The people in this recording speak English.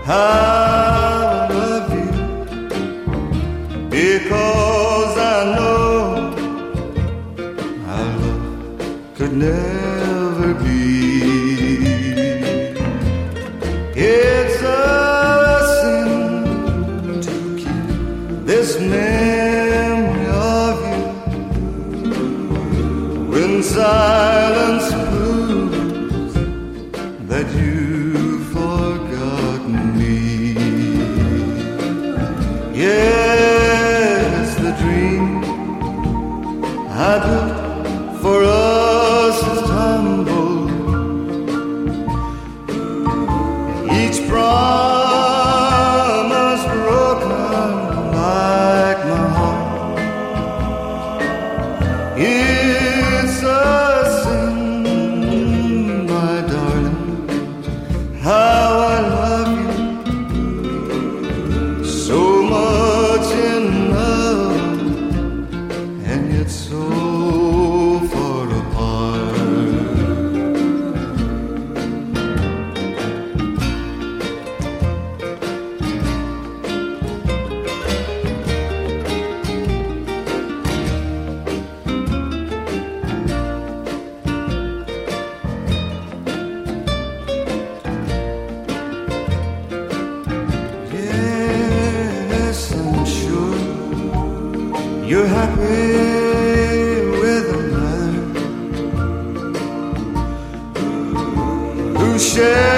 how I love you, because I know our love could never be. It's a sin to keep this memory of you when silence proves that you've forgotten me. Yes, the dream I built for us has tumbled. Each promise broken like my heart. It's a sin, my darling, how I love you, so much in love, and yet so far apart. Yes, I'm sure you're happy with a man who shares